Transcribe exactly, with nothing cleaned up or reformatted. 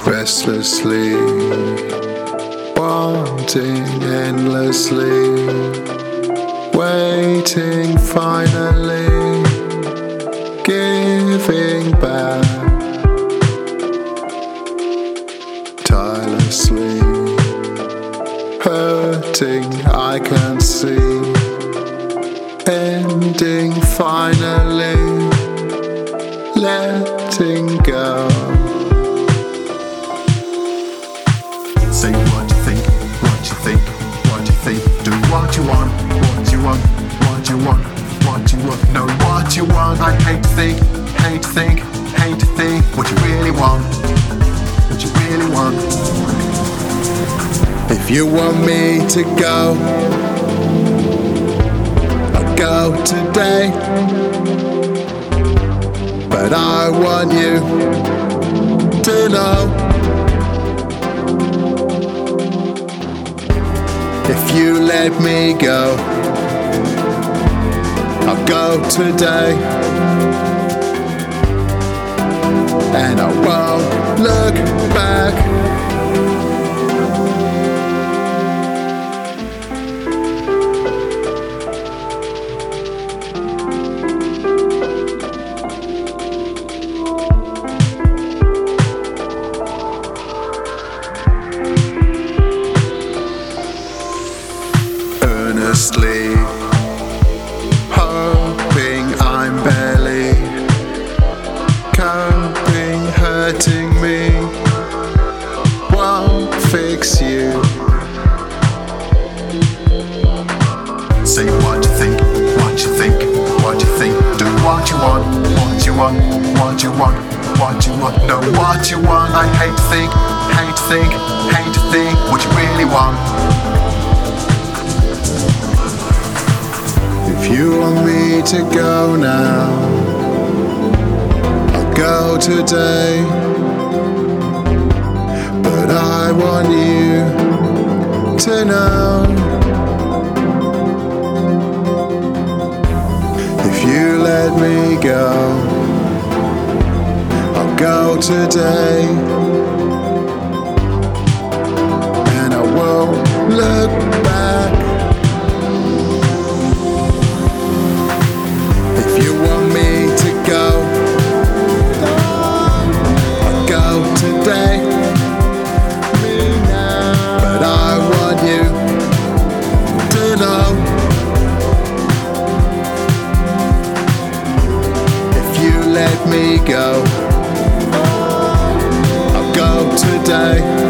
restlessly, wanting endlessly, waiting finally, giving back tirelessly, hurting I can see, ending finally, letting go. Say what you think, what you think, what you think. Do what you want, what you want, what you want, what you want. Know what you want. I hate to think, hate to think, hate to think. What you really want, what you really want. If you want me to go, I'll go today. But I want you to know, if you let me go, I'll go today, and I won't look back. Earnestly, hoping I'm barely coping, hurting me, won't fix you. Say what you think, what you think, what you think. Do what you want, what you want, what you want, what you want. Know what you want. I hate to think, hate to think, hate to think. What you really want. If you want me to go now, I'll go today. But I want you to know, if you let me go, I'll go today, and I won't look back. If you want me to go, I'll go today. But I want you to know, if you let me go, I'll go today.